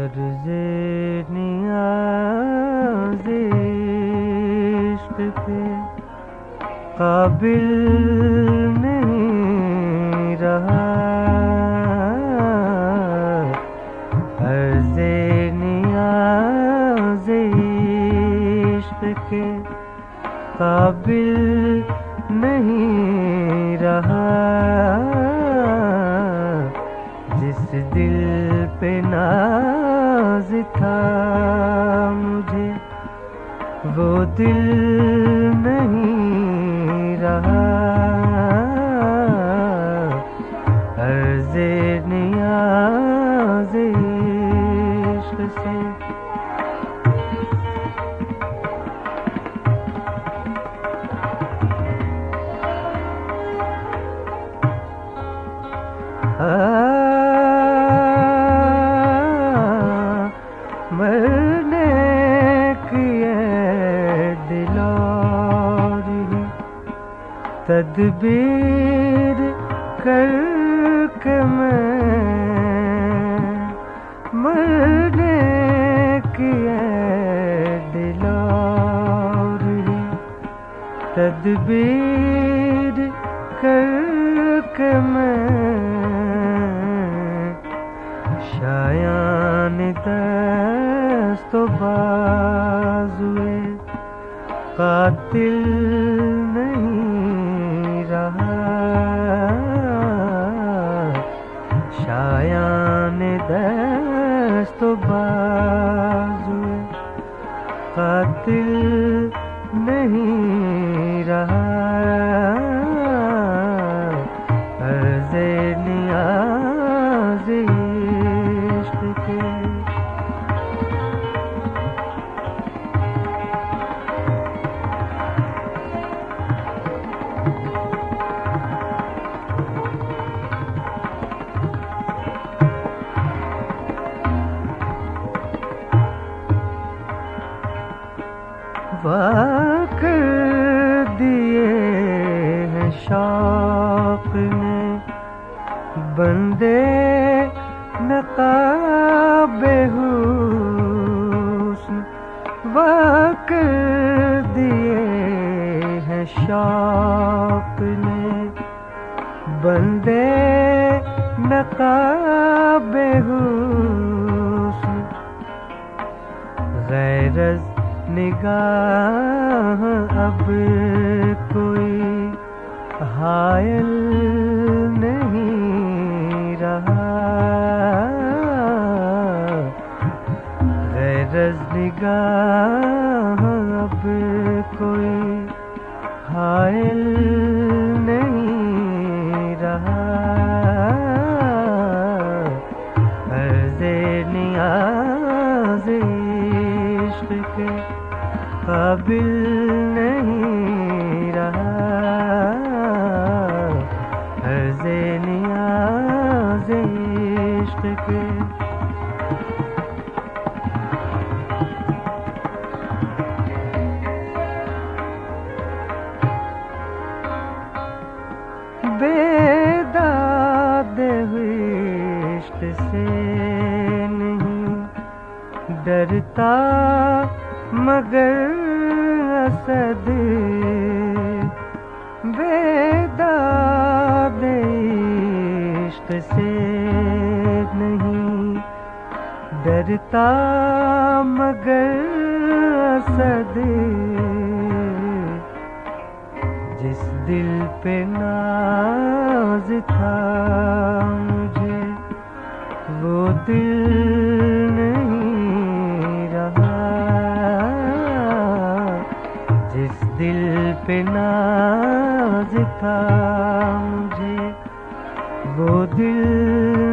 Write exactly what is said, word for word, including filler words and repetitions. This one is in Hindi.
अर्ज़े नियाज़ इश्क़ के काबिल नहीं रहा। अर्ज़े नियाज़ इश्क़ के काबिल नहीं रहा। जिस दिल पे नाज था मुझे वो दिल नहीं रहा। अर्ज़े नियाज़ इश्क़ से मरने की ये दिलोरी तदबीर करके मैं मरने की ये दिलोरी तदबीर करके मैं शायान दस्तो बाज़ुए कातिल नहीं रहा। शायान दस्तो बाज़ुए कातिल नहीं रहा। अर्ज़े नियाज़ इश्क़ के वाक़ दिए हैं शौक़ ने बंदे नक़ाबे हुस्न। वाक़ दिए हैं शौक़ ने बंदे नक़ाबे हुस्न। गैरज़ निगाह अब कोई हायल नहीं रहा। गैरज़ निगाह अब कोई हायल नहीं रहा। अर्ज़े नियाज़ इश्क़ के काबिल नहीं रहा। अर्ज़े नियाज़ इश्क़ के बेदादे इश्क़ से नहीं डरता मगर असद। बेदादे इश्क़ से नहीं डरता मगर असद। जिस दिल पे नाज था मुझे वो दिल नहीं रहा। जिस दिल पे नाज था मुझे वो दिल